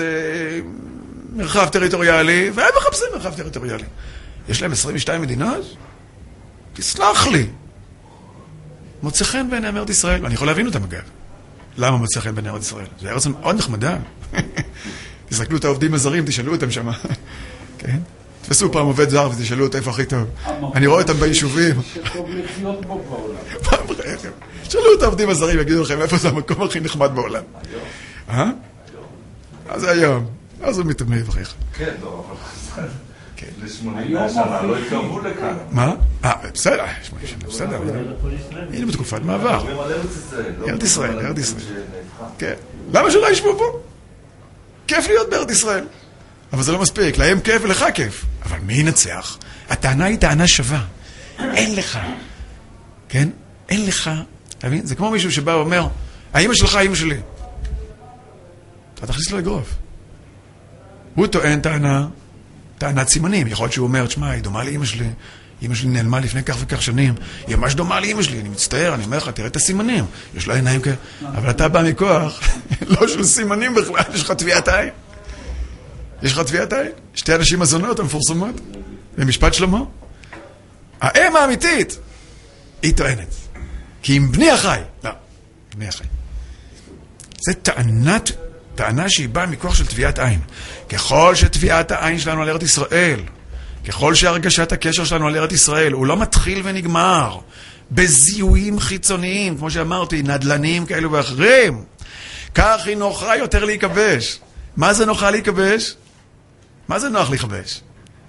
מרחב טריטוריאלי, והם מחפשים מרחב טריטוריאלי. יש להם 22 מדינות? תסלח לי. מוצא חן בעיני ארץ ישראל, ואני יכול להבין אותם אגב. למה מוצא חן בעיני ארץ ישראל? זה ארץ מאוד נחמדה. תסתכלו את העובדים הזרים, תשאלו אותם שם. כן? תפסו פעם עובד זר ותשאלו אותו איפה הכי טוב. אני רואה אותם ביישובים. שטוב לחיות בו בעולם. שאלו את העובדים הזרים, יגידו לכם איפה זה המקום הכי נחמד בעולם. היום. אז היום. אז הוא מתאמי בכך. כן, לא, אבל... ל-80 שנה לא התקרבו לכאן. מה? בסדר, 80 שנה, בסדר. היינו בתקופת מעבר. ארץ ישראל, ארץ ישראל. כן. למה שלא ישבו פה? כיף להיות בארץ ישראל. אבל זה לא מספיק, להם כיף ולך כיף. אבל מי ינצח? הטענה היא טענה שווה. אין לך. כן? אין לך. אתה מבין? זה כמו מישהו שבא ואומר, האמא שלך, האמא שלי. אתה תכניס לו אגרוף. הוא טוען טענת סימנים. יכול להיות שהוא אומר, תשמע, היא דומה לאמא שלי. אמא שלי נעלמה לפני כך וכך שנים. היא ממש דומה לאמא שלי. אני מצטער, אני אומר לך, תראה את הסימנים. יש לה עיניים כאלה. אבל אתה בא מכוח, לא של סימנים בכלל, יש לך טביעת עין. יש לך טביעת עין? שתי אנשים הזונות המפורסמות במשפט שלמה. האם האמיתית היא טוענת. כי אם בני החי. לא, בני החי. זה טענה שהיא באה מכוח של טביעת עין. ככל שטביעת העין שלנו על ארץ ישראל, ככל שהרגשת הקשר שלנו על ארץ ישראל, הוא לא מתחיל ונגמר בזיהויים חיצוניים, כמו שאמרתי, נדלנים כאלו ואחרים, כך היא נוחה יותר להיכבש. מה זה נוחה להיכבש? מה זה נוח להיכבש?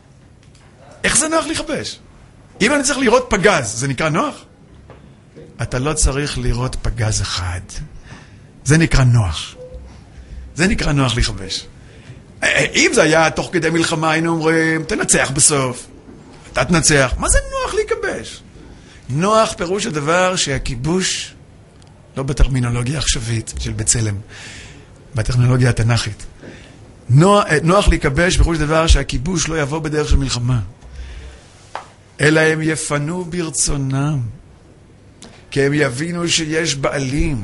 איך זה נוח להיכבש? אם אני צריך לראות פגז, זה נקרא נוח? אתה לא צריך לראות פגז אחד. זה נקרא נוח. זה נקרא נוח להיכבש. אם זה היה תוך כדי מלחמה, היינו אומרים, תנצח בסוף. אתה תנצח. מה זה נוח להיכבש? נוח פירוש הדבר שהכיבוש, לא בטרמינולוגיה העכשווית של בצלם, בטרמינולוגיה התנ"כית. נוח להיכבש פירוש דבר שהכיבוש לא יבוא בדרך של מלחמה, אלא הם יפנו ברצונם, כי הם יבינו שיש בעלים.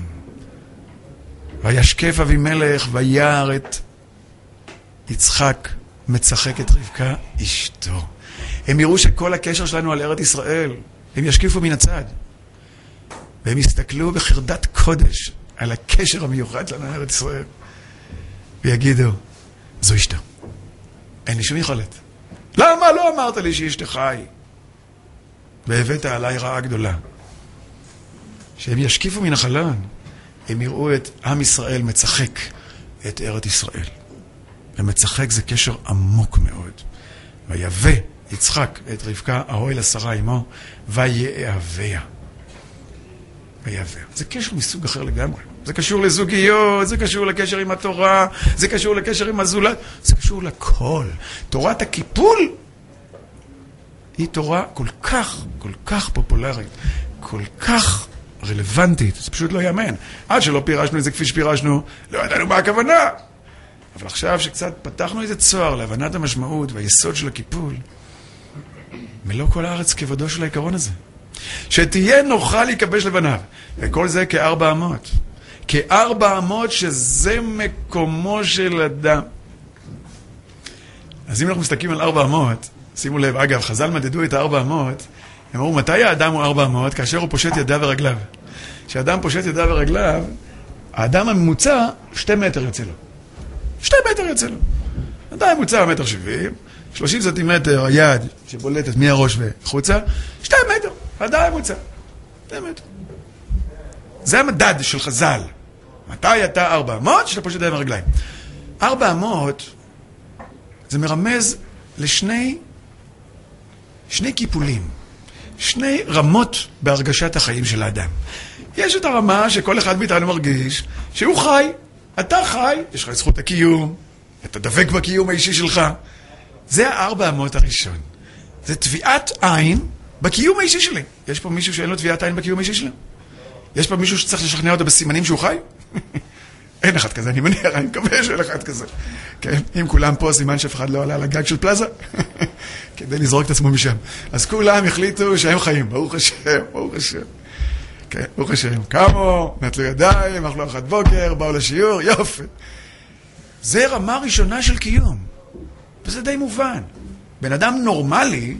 וישקף אבימלך וירא את יצחק מצחק את רבקה אשתו. הם יראו שכל הקשר שלנו על ארץ ישראל, הם ישקיפו מן הצד, והם יסתכלו בחרדת קודש על הקשר המיוחד שלנו על ארץ ישראל, ויגידו, זו אשתו. אין לי שום יכולת. למה לא אמרת לי שאשתך היא? והבאת עליי רעה גדולה. שהם ישקיפו מן החלון, הם יראו את עם ישראל מצחק את ארץ ישראל. ומצחק זה קשר עמוק מאוד. ויבא יצחק את רבקה האוהל לשרה עמו, ויאהביה. ויאהביה. זה קשר מסוג אחר לגמרי. זה קשור לזוגיות, זה קשור לקשר עם התורה, זה קשור לקשר עם הזולת, זה קשור לכל. תורת הקיפול היא תורה כל כך פופולרית, כל כך רלוונטית, זה פשוט לא יאמן. עד שלא פירשנו את זה כפי שפירשנו, לא ידענו מה הכוונה. אבל עכשיו שקצת פתחנו איזה צוהר להבנת המשמעות והיסוד של הקיפול, מלוא כל הארץ כבודו של העיקרון הזה. שתהיה נוחה להיכבש לבניו. וכל זה כ400. כ400 שזה מקומו של אדם. אז אם אנחנו מסתכלים על 400, שימו לב, אגב, חז"ל מדדו את 400, הם אמרו, מתי האדם הוא 400? כאשר הוא פושט ידיו ורגליו. כשאדם פושט ידיו ורגליו, האדם הממוצע 2 מטר יוצא לו. 2 מטר יוצא לו. אדם ממוצע 1.70 מטר, 30 סנטימטר היד שבולטת מהראש וחוצה, 2 מטר. האדם ממוצע. 2 מטר. זה המדד של חז"ל. מתי אתה 400? שאתה פושט ידיים ורגליים. 400 זה מרמז לשני קיפולים. 2 רמות בהרגשת החיים של האדם. יש את הרמה שכל אחד מאיתנו מרגיש שהוא חי. אתה חי, יש לך זכות הקיום, אתה דבק בקיום האישי שלך. זה 400 הראשון. זה טביעת עין בקיום האישי שלי. יש פה מישהו שאין לו טביעת עין בקיום האישי שלו? יש פה מישהו שצריך לשכנע אותו בסימנים שהוא חי? אין אחד כזה, אני מניח, אני מקווה שאין אחד כזה. כן? אם כולם פה, סימן שאף אחד לא עלה על הגג של פלאזה, כדי לזרוק את עצמו משם. אז כולם החליטו שהם חיים, ברוך השם, ברוך השם. כן, ברוך השם. קמו, נטלו ידיים, אכלו ארוחת בוקר, באו לשיעור, יופי. זה רמה ראשונה של קיום. וזה די מובן. בן אדם נורמלי,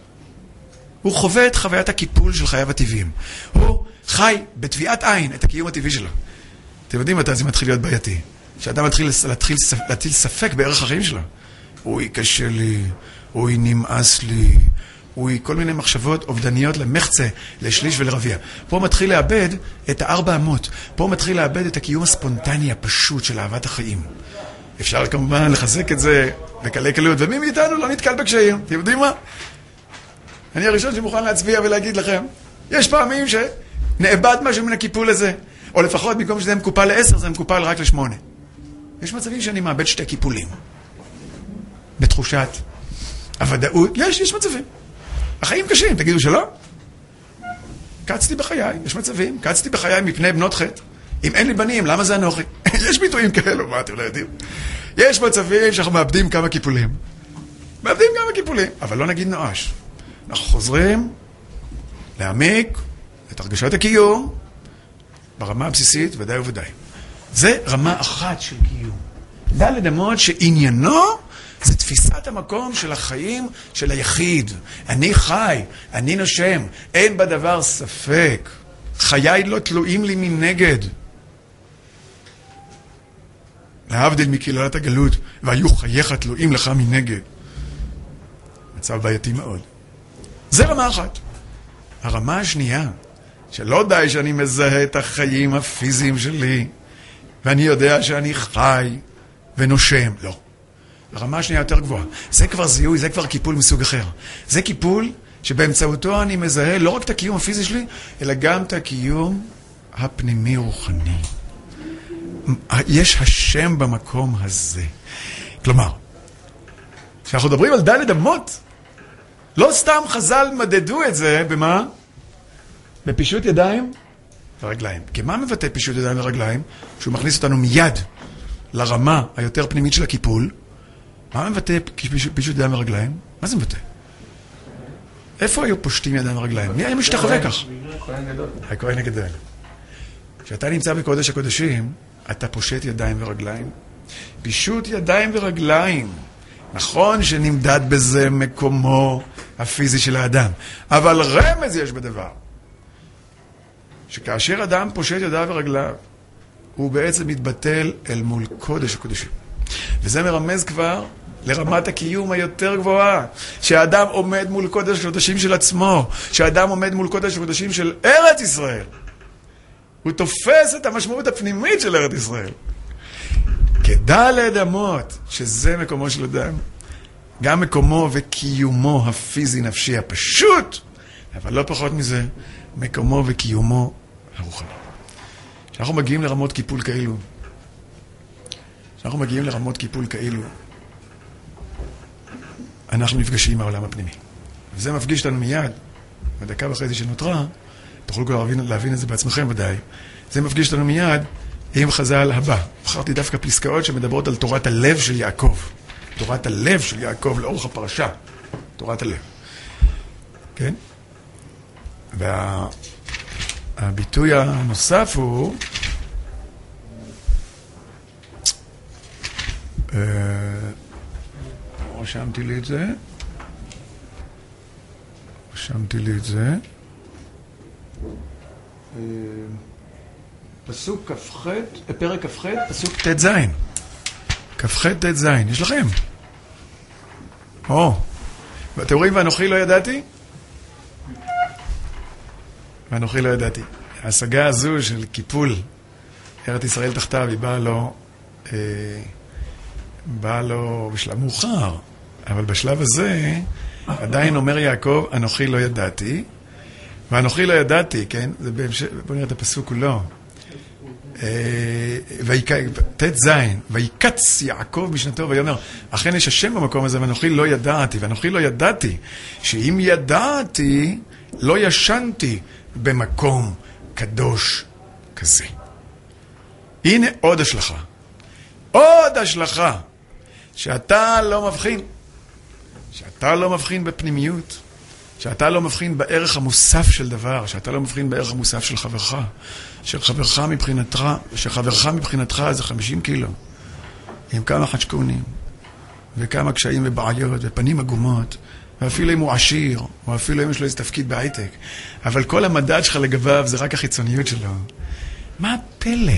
הוא חווה את חוויית הקיפול של חייו הטבעיים. הוא חי בטביעת עין את הקיום הטבעי שלו. אתם יודעים מתי זה מתחיל להיות בעייתי? שאדם מתחיל להטיל ספק בערך החיים שלו. אוי, קשה לי, אוי, נמאס לי, אוי, כל מיני מחשבות אובדניות למחצה, לשליש ולרביע. פה מתחיל לאבד את 400. פה מתחיל לאבד את הקיום הספונטני הפשוט של אהבת החיים. אפשר כמובן לחזק את זה בקלי קלות, ומי מאיתנו לא נתקל בקשיים. אתם יודעים מה? אני הראשון שמוכן להצביע ולהגיד לכם, יש פעמים שנאבד משהו מן הקיפול הזה, או לפחות במקום שזה מקופל ל10, זה מקופל רק ל8. יש מצבים שאני מאבד 2 קיפולים. בתחושת הוודאות, יש מצבים. החיים קשים, תגידו שלא? קצתי בחיי, יש מצבים, קצתי בחיי מפני בנות חטא. אם אין לי בנים, למה זה אנוכי? יש ביטויים כאלו, מה אתם לא יודעים? יש מצבים שאנחנו מאבדים כמה קיפולים. מאבדים כמה קיפולים, אבל לא נגיד נואש. אנחנו חוזרים להעמיק את הרגשת הקיום ברמה הבסיסית, ודאי וודאי. זה רמה אחת של קיום. ד' אמות שעניינו זה תפיסת המקום של החיים של היחיד. אני חי, אני נושם, אין בדבר ספק. חיי לא תלויים לי מנגד. להבדיל מקללת הגלות, והיו חייך תלויים לך מנגד. מצב בעייתי מאוד. זה רמה אחת. הרמה השנייה, שלא די שאני מזהה את החיים הפיזיים שלי, ואני יודע שאני חי ונושם. לא. הרמה השנייה יותר גבוהה. זה כבר זיהוי, זה כבר קיפול מסוג אחר. זה קיפול שבאמצעותו אני מזהה לא רק את הקיום הפיזי שלי, אלא גם את הקיום הפנימי רוחני. יש השם במקום הזה. כלומר, כשאנחנו מדברים על ד' אמות, לא סתם חז"ל מדדו את זה, במה? בפישוט ידיים ורגליים. כי מה מבטא פישוט ידיים ורגליים? שהוא מכניס אותנו מיד לרמה היותר פנימית של הקיפול. מה מבטא פישוט ידיים ורגליים? מה זה מבטא? איפה היו פושטים ידיים ורגליים? מי היה משתחווה כך? הכהן הגדול. כשאתה נמצא בקודש הקודשים, אתה פושט ידיים ורגליים. פישוט ידיים ורגליים. נכון שנמדד בזה מקומו הפיזי של האדם, אבל רמז יש בדבר. שכאשר אדם פושט ידיו ורגליו, הוא בעצם מתבטל אל מול קודש הקודשים. וזה מרמז כבר לרמת הקיום היותר גבוהה, שהאדם עומד מול קודש הקודשים של עצמו, שהאדם עומד מול קודש הקודשים של ארץ ישראל. הוא תופס את המשמעות הפנימית של ארץ ישראל. כד' אמות, שזה מקומו של אדם, גם מקומו וקיומו הפיזי-נפשי הפשוט, אבל לא פחות מזה, מקומו וקיומו הרוחני. כשאנחנו מגיעים לרמות קיפול כאלו, אנחנו נפגשים עם העולם הפנימי. וזה מפגיש אותנו מיד, בדקה וחצי שנותרה, תוכלו כבר להבין את זה בעצמכם ודאי, זה מפגיש אותנו מיד עם חז"ל הבא. בחרתי דווקא פסקאות שמדברות על תורת הלב של יעקב. תורת הלב של יעקב לאורך הפרשה. תורת הלב. כן? והביטוי הנוסף הוא רשמתי לי את זה פסוק כ"ח, פרק כ"ח, פסוק ט"ז. כ"ח ט"ז, יש לכם? ואתם רואים ואנוכי לא ידעתי? ואנוכי לא ידעתי. ההשגה הזו של קיפול ארץ ישראל תחתיו, היא באה לו בשלב מאוחר, אבל בשלב הזה עדיין אומר יעקב, אנוכי לא ידעתי, ואנוכי לא ידעתי, כן? זה בהמשך, בואו נראה את הפסוק כולו. ט"ז, ויקץ יעקב בשנתו ויאמר, אכן יש השם במקום הזה, ואנוכי לא ידעתי, ואנוכי לא ידעתי, שאם ידעתי, לא ישנתי במקום קדוש כזה. הנה עוד השלכה, שאתה לא מבחין בפנימיות, שאתה לא מבחין בערך המוסף של דבר, שאתה לא מבחין בערך המוסף של חברך, שחברך מבחינתך זה 50 קילו, עם כמה חשקונים, וכמה קשיים ובעיות, ופנים עגומות, ואפילו אם הוא עשיר, או אפילו אם יש לו איזה תפקיד בהייטק, אבל כל המדד שלך לגביו זה רק החיצוניות שלו. מה הפלא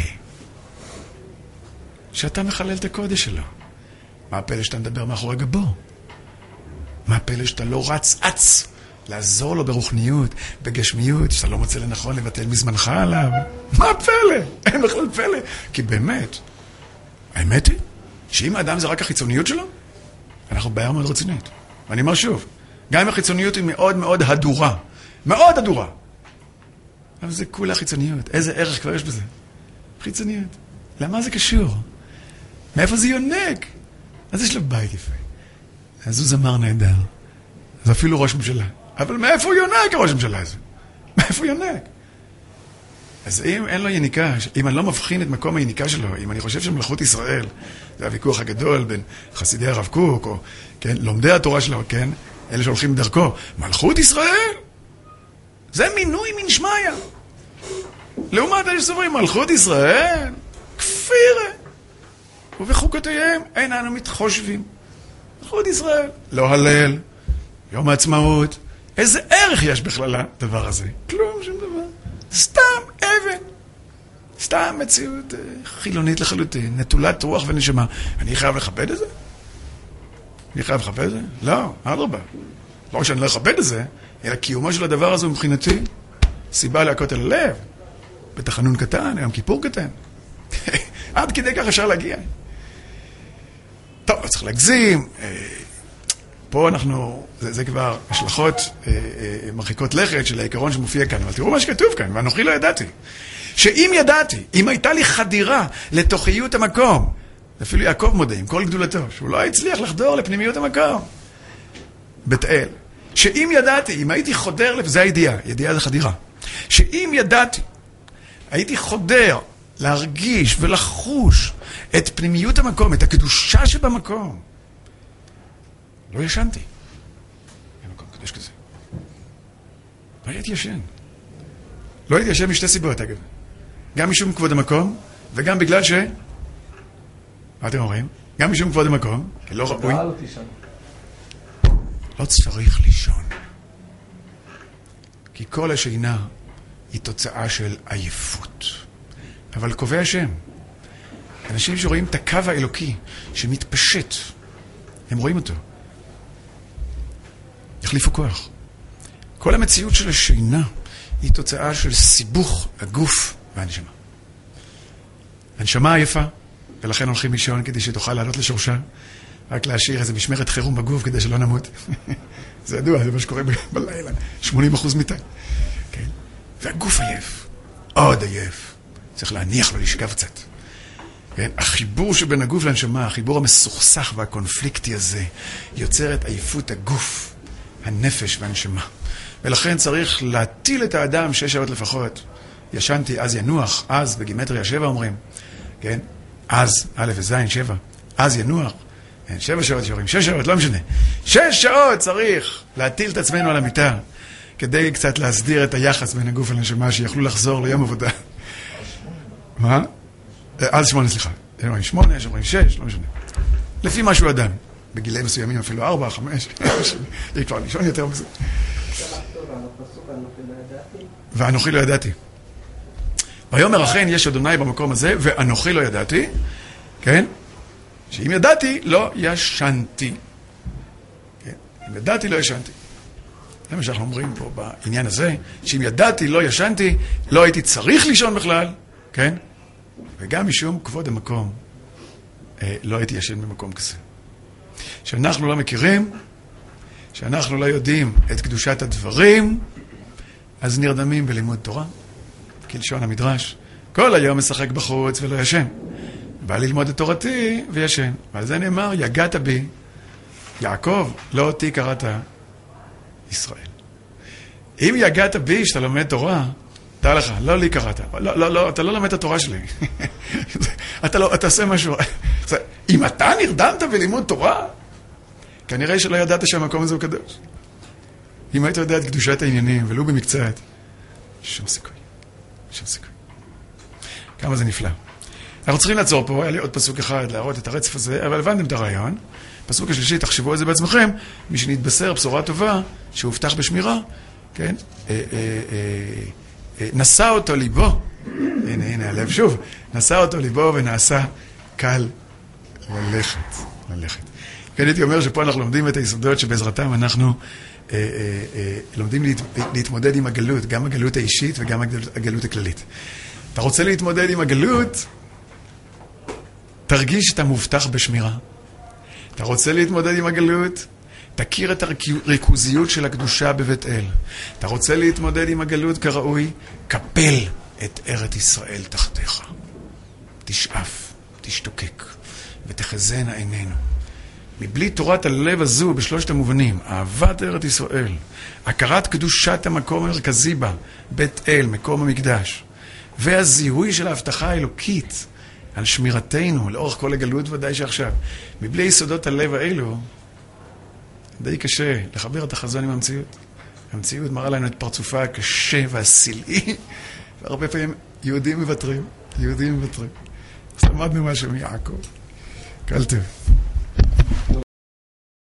שאתה מחלל את הקודש שלו? מה הפלא שאתה מדבר מאחורי גבו? מה הפלא שאתה לא רץ לעזור לו ברוחניות, בגשמיות, שאתה לא מוצא לנכון לבטל מזמנך עליו? מה הפלא? אין בכלל פלא. כי באמת, האמת היא שאם האדם זה רק החיצוניות שלו, אנחנו בעיה מאוד רצינית. ואני אומר שוב, גם אם החיצוניות היא מאוד מאוד הדורה, מאוד הדורה, אבל זה כולה חיצוניות. איזה ערך כבר יש בזה? חיצוניות. למה זה קשור? מאיפה זה יונק? אז יש לו בית יפה. אז הוא זמר נהדר. אז אפילו ראש ממשלה. אבל מאיפה הוא יונק הראש ממשלה הזה? מאיפה הוא יונק? אז אם אין לו יניקה, אם אני לא מבחין את מקום היניקה שלו, אם אני חושב שמלכות ישראל, זה הוויכוח הגדול בין חסידי הרב קוק, או כן, לומדי התורה שלו, כן, אלה שהולכים בדרכו, מלכות ישראל, זה מינוי מן שמיה. לעומת אלה שסוברים, מלכות ישראל, כפירה, ובחוקותיהם אין אנו מתחושבים. מלכות ישראל, לא הלל, יום העצמאות, איזה ערך יש בכלל הדבר הזה? כלום, שום דבר. סתם אבן. סתם מציאות חילונית לחלוטין, נטולת רוח ונשמה. אני חייב לכבד את זה? לא, אדרבה. לא שאני לא אכבד את זה, אלא קיומו של הדבר הזה מבחינתי, סיבה להכות על הלב, בתחנון קטן, יום כיפור קטן. עד כדי כך אפשר להגיע. טוב, לא צריך להגזים. פה זה כבר השלכות מרחיקות לכת של העיקרון שמופיע כאן, אבל תראו מה שכתוב כאן, ואנוכי לא ידעתי. שאם ידעתי, אם הייתה לי חדירה לתוכיות המקום, אפילו יעקב מודה עם כל גדולתו, שהוא לא הצליח לחדור לפנימיות המקום. בית אל. שאם ידעתי, אם הייתי חודר, זה הידיעה, ידיעה זה חדירה. שאם ידעתי, הייתי חודר להרגיש ולחוש את פנימיות המקום, את הקדושה שבמקום. לא ישנתי. אין מקום קדוש כזה. לא הייתי ישן. לא הייתי ישן משתי סיבות, אגב. גם משום כבוד המקום, וגם בגלל ש... מה אתם אומרים? גם משום כבוד המקום, כי לא ראוי. לא צריך לישון. כי כל השינה היא תוצאה של עייפות. אבל קובע השם. אנשים שרואים את הקו האלוקי שמתפשט, הם רואים אותו. יחליפו כוח. כל המציאות של השינה היא תוצאה של סיבוך הגוף והנשמה. הנשמה עייפה, ולכן הולכים לישון כדי שתוכל לעלות לשורשה, רק להשאיר איזה משמרת חירום בגוף כדי שלא נמות. זה ידוע, זה מה שקורה בלילה. 80% מיטה. כן? והגוף עייף. עוד עייף. צריך להניח לו, לשכב קצת. כן? החיבור שבין הגוף לנשמה, החיבור המסוכסך והקונפליקטי הזה, יוצר את עייפות הגוף, הנפש והנשמה. ולכן צריך להטיל את האדם 6 שעות לפחות. ישנתי, אז ינוח, אז בגימטריה 7 אומרים. כן? אז, א' וז' 7. אז ינוח. 7 שעות שאומרים, 6 שעות, לא משנה. 6 שעות צריך להטיל את עצמנו על המיטה, כדי קצת להסדיר את היחס בין הגוף לנשמה, שיכלו לחזור ליום עבודה. מה? אז 8, סליחה. אומרים 8, יש אומרים 6, לא משנה. לפי משהו אדם. בגילי מסוימים אפילו 4, 5. היא כבר לישון יותר מזה. ואנוכי לא ידעתי. ויאמר אכן יש אדוני במקום הזה, ואנוכי לא ידעתי, כן? שאם ידעתי, לא ישנתי. כן? אם ידעתי, לא ישנתי. זה מה שאנחנו אומרים פה בעניין הזה, שאם ידעתי, לא ישנתי, לא הייתי צריך לישון בכלל, כן? וגם משום כבוד המקום, לא הייתי ישן במקום כזה. שאנחנו לא מכירים, שאנחנו לא יודעים את קדושת הדברים, אז נרדמים בלימוד תורה, כלשון המדרש. כל היום משחק בחוץ ולא ישן. בא ללמוד את תורתי וישן. ועל זה נאמר, יגעת בי, יעקב, לא אותי קראת ישראל. אם יגעת בי שאתה לומד תורה, תאר לך, לא לי קראת. לא, אתה לא לומד את התורה שלי. אתה עושה משהו. אם אתה נרדמת בלימוד תורה, כנראה שלא ידעת שהמקום הזה הוא קדוש. אם היית יודע את קדושת העניינים, ולא במקצת, שום סיכוי. שום סיכוי. כמה זה נפלא. אנחנו צריכים לעצור פה, היה לי עוד פסוק אחד להראות את הרצף הזה, אבל הבנתם את הרעיון. פסוק השלישי, תחשבו על זה בעצמכם, מי שנתבשר בשורה טובה, שהובטח בשמירה, כן? נשא אותו ליבו, הנה הלב שוב, נשא אותו ליבו ונעשה קל ללכת. כן, הייתי אומר שפה אנחנו לומדים את היסודות שבעזרתם אנחנו לומדים להתמודד עם הגלות, גם הגלות האישית וגם הגלות הכללית. אתה רוצה להתמודד עם הגלות, תרגיש שאתה מובטח בשמירה. אתה רוצה להתמודד עם הגלות, תכיר את הריכוזיות של הקדושה בבית אל. אתה רוצה להתמודד עם הגלות כראוי, קפל את ארץ ישראל תחתיך. תשאף, תשתוקק, ותחזנה עינינו. מבלי תורת הלב הזו בשלושת המובנים, אהבת ארץ ישראל, הכרת קדושת המקום המרכזי בה, בית אל, מקום המקדש, והזיהוי של ההבטחה האלוקית על שמירתנו לאורך כל הגלות ודאי שעכשיו. מבלי יסודות הלב האלו, די קשה לחבר את החזון עם המציאות. המציאות מראה לנו את פרצופה הקשה והסילאי, והרבה פעמים יהודים מוותרים. אז למדנו משהו מיעקב. כל טוב.